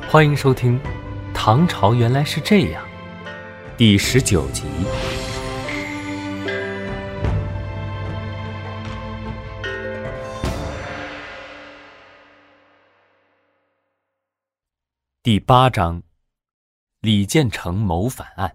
欢迎收听《唐朝原来是这样》第19集。第8章，李建成谋反案。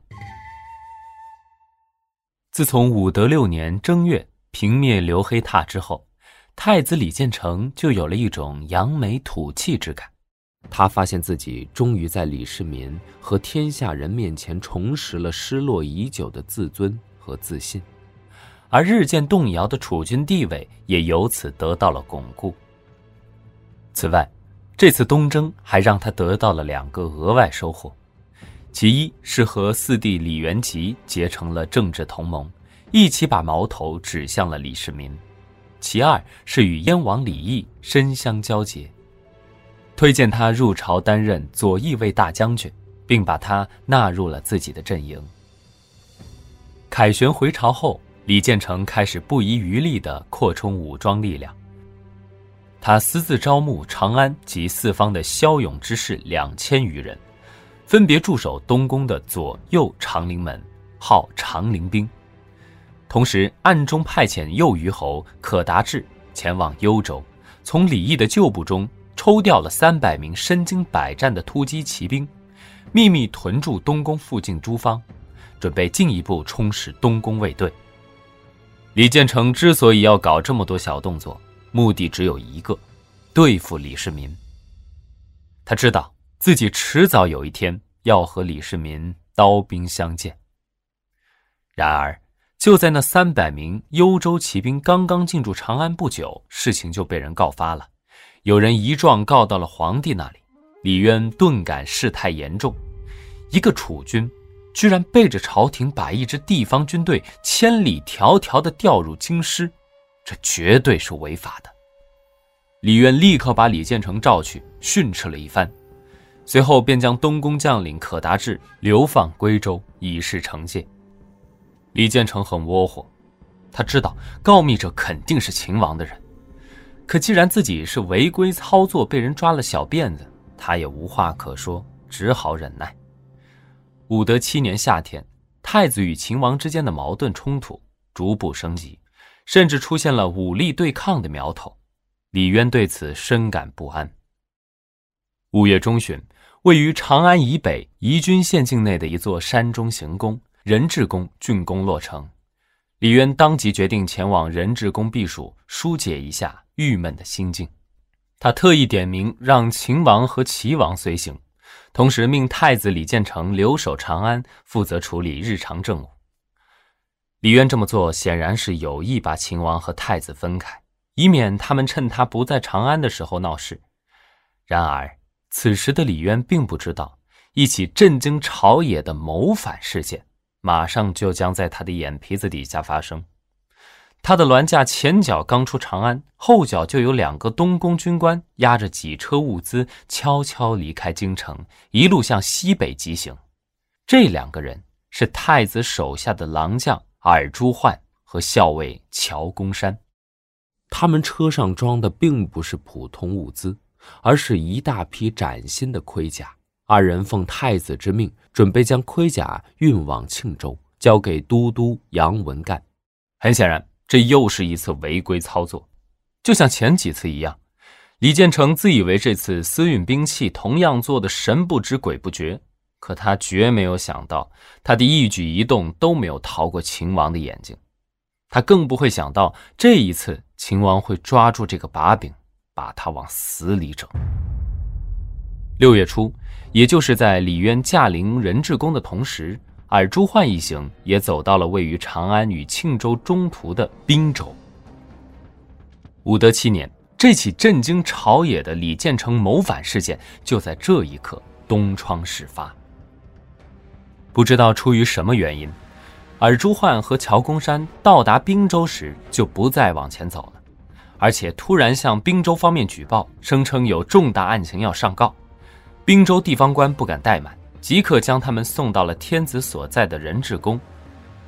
自从武德6年正月平灭刘黑闼之后，太子李建成就有了一种扬眉吐气之感。他发现自己终于在李世民和天下人面前重拾了失落已久的自尊和自信，而日渐动摇的储君地位也由此得到了巩固。此外，这次东征还让他得到了2个额外收获，其一是和四弟李元吉结成了政治同盟，一起把矛头指向了李世民；其二是与燕王李毅深相交结，推荐他入朝担任左翼卫大将军，并把他纳入了自己的阵营。凯旋回朝后，李建成开始不遗余力地扩充武装力量。他私自招募长安及四方的骁勇之士2000余人，分别驻守东宫的左右长陵门，号长陵兵。同时暗中派遣右虞侯可达志前往幽州，从李毅的旧部中抽调了300名身经百战的突击骑兵，秘密屯驻东宫附近诸方，准备进一步充实东宫卫队。李建成之所以要搞这么多小动作，目的只有一个，对付李世民。他知道自己迟早有一天要和李世民刀兵相见。然而就在那300名幽州骑兵刚刚进驻长安不久，事情就被人告发了。有人遗状告到了皇帝那里，李渊顿感事态严重，一个储君居然背着朝廷把一支地方军队千里迢迢地调入京师，这绝对是违法的。李渊立刻把李建成召去训斥了一番，随后便将东宫将领可达志流放归州，以示惩戒。李建成很窝火，他知道告密者肯定是秦王的人，可既然自己是违规操作被人抓了小辫子，他也无话可说，只好忍耐。武德7年夏天，太子与秦王之间的矛盾冲突逐步升级，甚至出现了武力对抗的苗头。李渊对此深感不安。5月中旬，位于长安以北宜君县境内的一座山中行宫仁治宫竣工落成，李渊当即决定前往仁治宫避暑，疏解一下郁闷的心境。他特意点名让秦王和齐王随行，同时命太子李建成留守长安，负责处理日常政务。李渊这么做显然是有意把秦王和太子分开，以免他们趁他不在长安的时候闹事。然而此时的李渊并不知道，一起震惊朝野的谋反事件马上就将在他的眼皮子底下发生。他的銮驾前脚刚出长安，后脚就有2个东宫军官押着几车物资悄悄离开京城，一路向西北疾行。这2个人是太子手下的郎将尔朱焕和校尉乔公山。他们车上装的并不是普通物资，而是一大批崭新的盔甲。2人奉太子之命，准备将盔甲运往庆州，交给都督杨文干。很显然，这又是一次违规操作。就像前几次一样，李建成自以为这次私运兵器同样做得神不知鬼不觉，可他绝没有想到，他的一举一动都没有逃过秦王的眼睛。他更不会想到，这一次秦王会抓住这个把柄，把他往死里整。6月初，也就是在李渊驾临仁治宫的同时，尔朱焕一行也走到了位于长安与庆州中途的滨州。武德7年，这起震惊朝野的李建成谋反事件就在这一刻东窗事发。不知道出于什么原因，尔朱焕和乔公山到达滨州时就不再往前走了，而且突然向滨州方面举报，声称有重大案情要上告。滨州地方官不敢怠慢，即刻将他们送到了天子所在的仁治宫。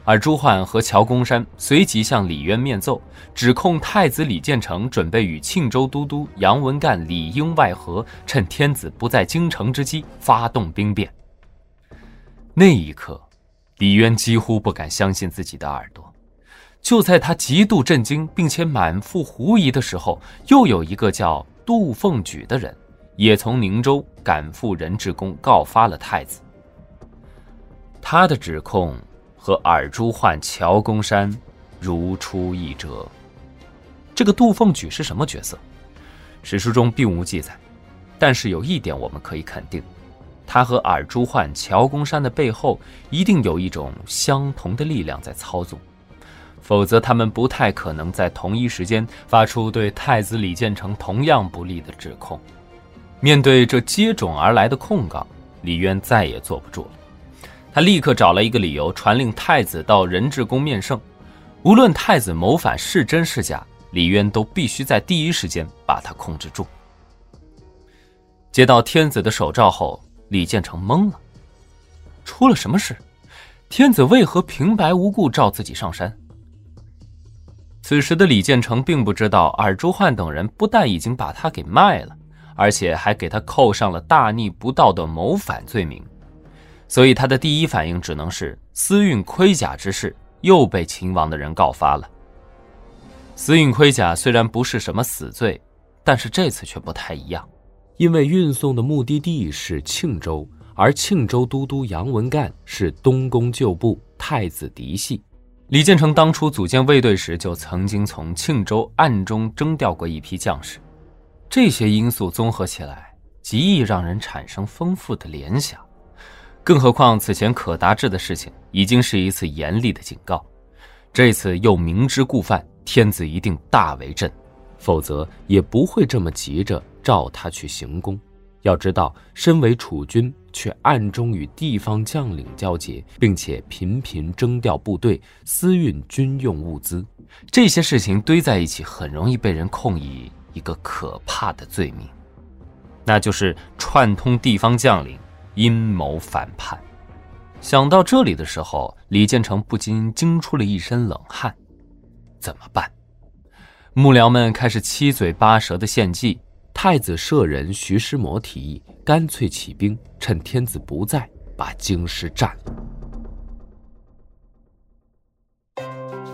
而朱焕和乔公山随即向李渊面奏，指控太子李建成准备与庆州都督杨文干里应外合，趁天子不在京城之机发动兵变。那一刻，李渊几乎不敢相信自己的耳朵。就在他极度震惊并且满腹狐疑的时候，又有一个叫杜凤举的人也从宁州赶赴仁至宫告发了太子。他的指控和尔朱焕、乔公山如出一辙。这个杜凤举是什么角色？史书中并无记载，但是有一点我们可以肯定，他和尔朱焕、乔公山的背后一定有一种相同的力量在操纵，否则他们不太可能在同一时间发出对太子李建成同样不利的指控。面对这接踵而来的控告，李渊再也坐不住了。他立刻找了一个理由，传令太子到仁至宫面圣。无论太子谋反是真是假，李渊都必须在第一时间把他控制住。接到天子的手诏后，李建成懵了，出了什么事？天子为何平白无故召自己上山？此时的李建成并不知道尔朱焕等人不但已经把他给卖了，而且还给他扣上了大逆不道的谋反罪名，所以他的第一反应只能是私运盔甲之事又被秦王的人告发了。私运盔甲虽然不是什么死罪，但是这次却不太一样，因为运送的目的地是庆州，而庆州都督杨文干是东宫旧部太子嫡系。李建成当初组建卫队时就曾经从庆州暗中征调过一批将士，这些因素综合起来，极易让人产生丰富的联想。更何况此前可达志的事情已经是一次严厉的警告，这次又明知故犯，天子一定大为震，否则也不会这么急着召他去行宫。要知道，身为储君却暗中与地方将领交结，并且频频征调部队，私运军用物资，这些事情堆在一起，很容易被人控以一个可怕的罪名，那就是串通地方将领，阴谋反叛。想到这里的时候，李建成不禁惊出了一身冷汗。怎么办？幕僚们开始七嘴八舌的献计。太子舍人徐师摩提议，干脆起兵，趁天子不在，把京师占了。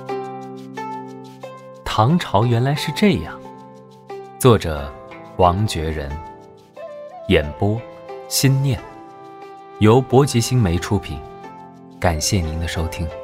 唐朝原来是这样。作者王觉仁，演播心念，由博吉新媒出品。感谢您的收听。